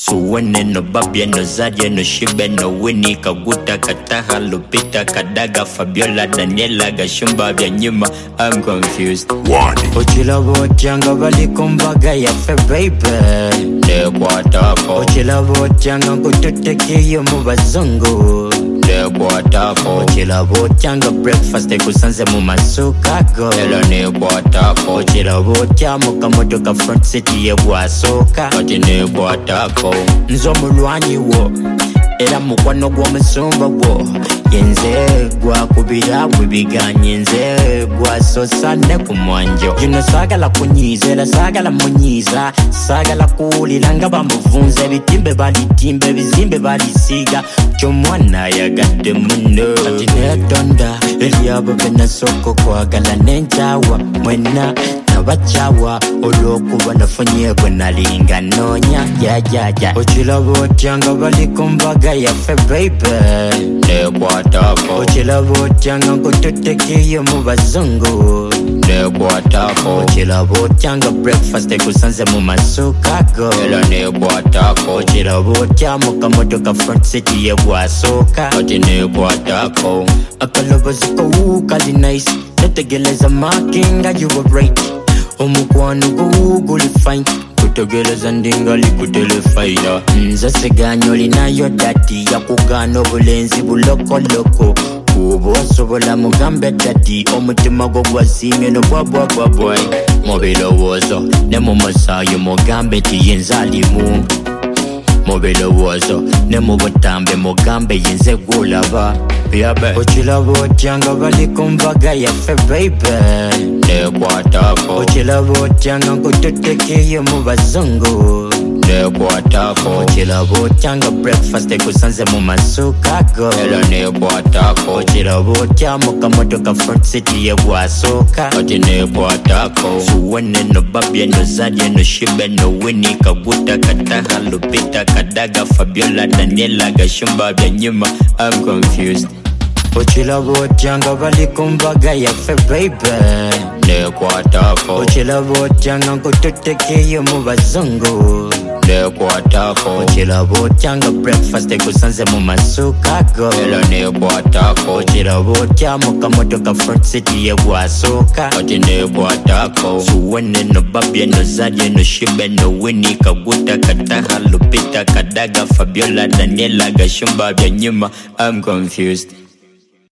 Suwene no babye no zadye no shibe no Winnie Kaguta Kataha Lupita Kadaga Fabiola Daniela Gashumba Byanyuma. I'm confused. Ochila botyanga bali kumbaga yafe baby ne kwatako. Ochila botyanga kututekeyo mu bazungu ne kwatako. Ochila botyanga breakfast ekusanze mu masukago elo ne kwatako. Ochila botyama kamotoka front city ye bwasoka oti ne kwatako. Nzo mulwanyi wo era mukwano gw'omusumba gwo yenze gwakubira bwebiganye nze gwasosa ne ku mwanjo. Gino saagala kunyiiza era saagala munyiiza, saagala kuwulira nga bamuvunza. Ebitimbe balitimba ebizimbe balisiiga, ky'omwana ayagadde munno. Kati neetonda eri abo be nasooka okwagala n'enkyawa mwenna nabakyawa olw'okuba nafunye bwe nalinga noonya jajaja. Okiraba otya nga bali ku mbaga yaffe baby ne kwatako. Okiraba otya nga nkututekeyo mu bazungu ne kwatako. Okiraba otya nga breakfast ekusanze mu masukago era ne kwatako. Okiraba otya mu kamotoka front city ye bwasooka oti ne kwatako. Akalobozi ko kali nice netegeleza marking you were right. Omukwano gwo guli fine kutegeleza ndingali kutelefayina. Nze siganya olinayo dati yakugana obulenzi bulokoloko. Kuba osobola mugambe dati omutima gwo gwasiimye nobwabwabwabwai. Mu birowoozo ne mu musaayi mugambe ti yenze alimu. Mu birowoozo ne mu butambe mugambe yenze gulaba. Okiraba otya nga bali ku mbaga yaffe baby ne kwatako. Okiraba otya nga nkututekeyo mu bazungu ne kwatako. Okiraba otya nga breakfast ekusanze mu masukago era ne kwatako. Okiraba otya mu kamotoka front city ye bwasooka oti ne kwatako. Suwene no babye no zadye no shibe no Winnie Kaguta Kataha Lupita Kadaga Fabiola Daniela Gashumba Byanyuma. I'm confused. Okiraba otya nga bali ku mbaga yaffe baby ne kwatako. Okiraba otya nga nkututekeyo mu bazungu ne kwatako. Okiraba otya nga breakfast ekusanze mu masukago era ne kwatako. Okiraba otya mu kamotoka front city ye bwasooka oti ne kwatako. Suwene no babye no zadye no shibe no Winnie Kaguta Kataha Lupita Kadaga Fabiola Daniela Gashumba Byanyuma. I'm confused.